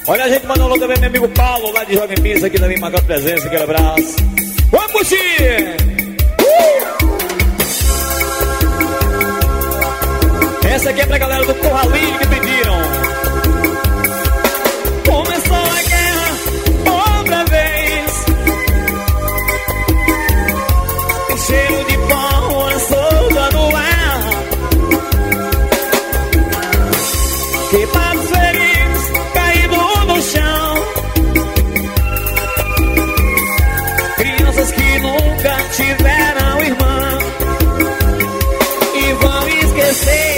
Olha, a gente mandou um alô também, meu amigo Paulo, lá de Jovem Pisa, aqui também marcando presença, aquele abraço. Vamos curtir! Essa aqui é pra galera do Corralinho que pediram. Começou a guerra outra vez. Tem cheiro de pólvora solta no ar. Queimados feridos, caídos no chão. Crianças que nunca tiveram irmã e vão esquecer.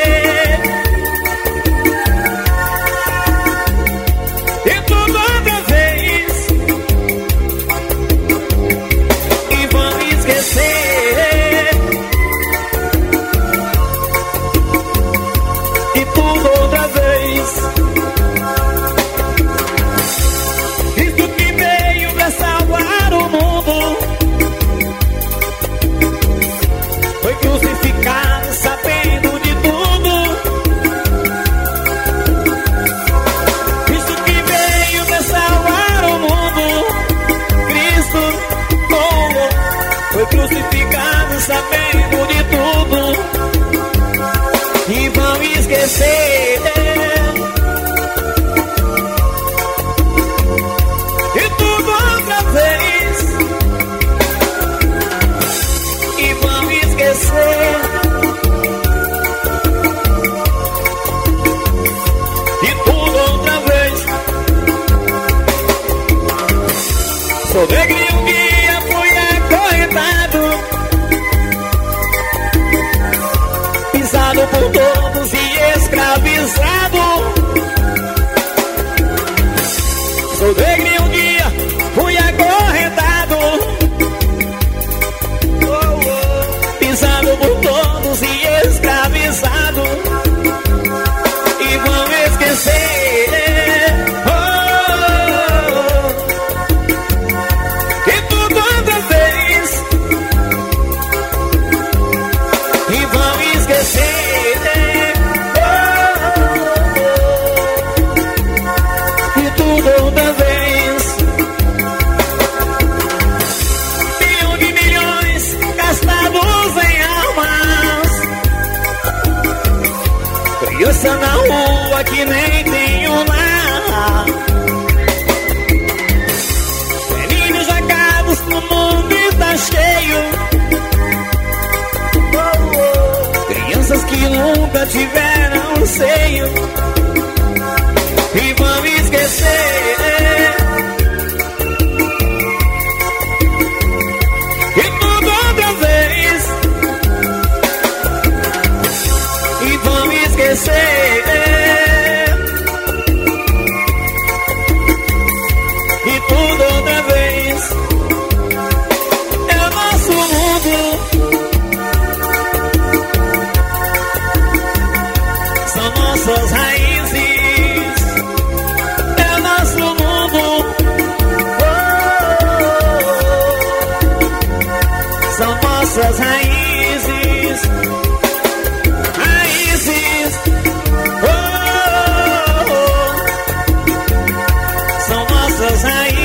Sabendo de tudo e vão esquecer. E tudo outra vez e vão esquecer. E tudo outra vez. Sou negro e um dia fui acorrentado, pisado por todos e escravizado. Sou negro e um dia fui acorrentado, pisado por todos e escravizado. E vão esquecer. E tudo outra vez e vão esquecer. E tudo outra vez. Milhão de milhões gastados em almas. Criança na rua que nem tem um lar. Velhinhos jogados no mundo está cheio. Crianças que nunca tiveram seio e vão esquecer. E tudo outra vez e vão esquecer. E tudo outra vez. É o nosso mundo. Nossas raízes, é o nosso mundo. São nossas raízes.